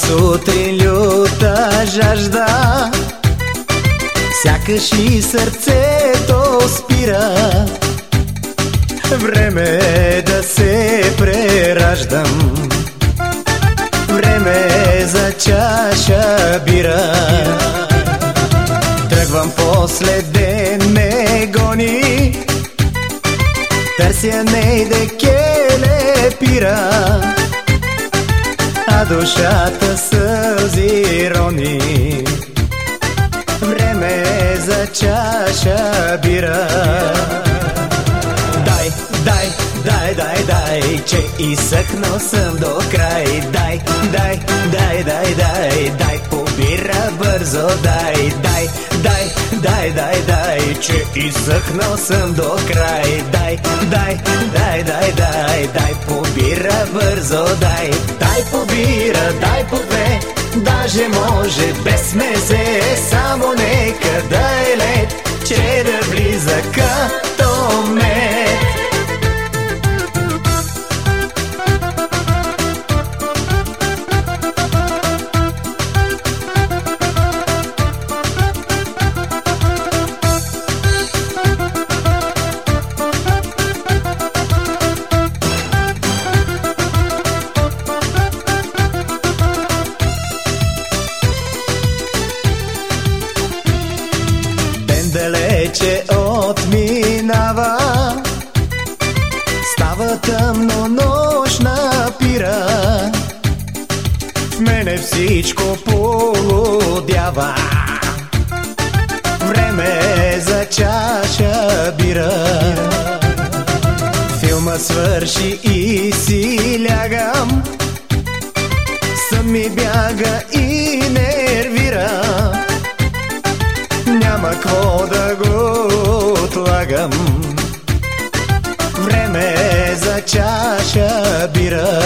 сутрин люта жажда, сякаш и сърцето спира. Време е да се прераждам, време е за чаша бира. Тръгвам послед ден ме гони, търся нейде келе пира, а душата сълзи рони. Време е за чаша бира. Дай, дай, дай, дай, дай, че изсъхнал съм до край. Дай, дай, дай, дай, дай, дай по бира бързо. Дай, дай, дай, дай, дай, дай, че изсъхнал съм до край. Дай, дай, дай, дай, дай, дай по бира бързо. Дай, дай по бира, дай по две, даже може без мезе. Само нека да е лед, че да влиза като мед. Далече отминава, става тъмно, нощ напира. В мене всичко полудява, време е за чаша бира. Филма свърши и си лягам, сън ми бяга и нервира. Няма какво да го отлагам, време е за чаша бира.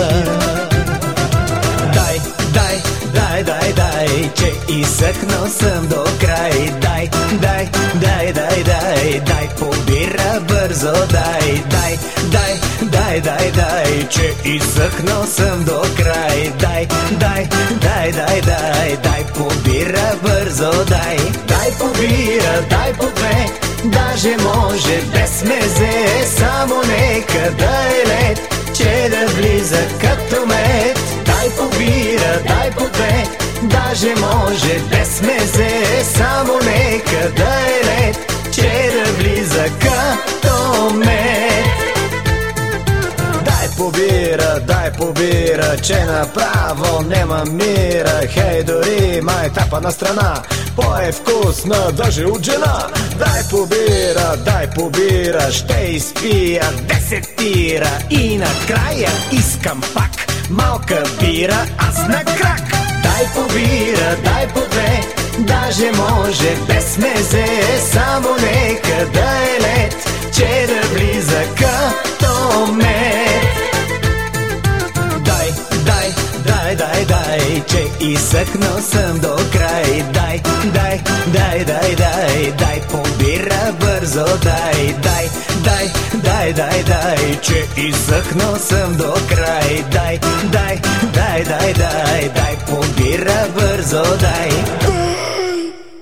Дай, дай, дай, дай, дай, че изсъхнал съм до край. Дай, дай, дай, дай, дай, дай по бира бързо. Дай, дай, дай, дай, дай, дай, че изсъхнал съм до край. Дай, дай, дай, дай, дай, дай по бира бързо. Дай, дай по бира, дай по две, даже може без мезе. Само нека да е лед, че да влиза като мед. Дай по бира, дай по две, даже може без мезе. Само нека да е лед, че да влиза като мед. Дай по бира, че направо нема мира. Хей, дори майтапа на страна по-е вкусна даже от жена. Дай по бира, ще изпия 10 тира. И накрая искам пак малка бира, аз на крак. Дай по бира, дай по две, даже може без мезе. Само нека да е лед, че да влиза като мед. Дай, дай, че изсъхнал съм до край. Дай, дай, дай, дай, дай, дай по бира бързо. Дай, дай, дай, дай, дай, дай, че изсъхнал съм до край. Дай, дай, дай, дай, дай, дай по бира бързо. Дай.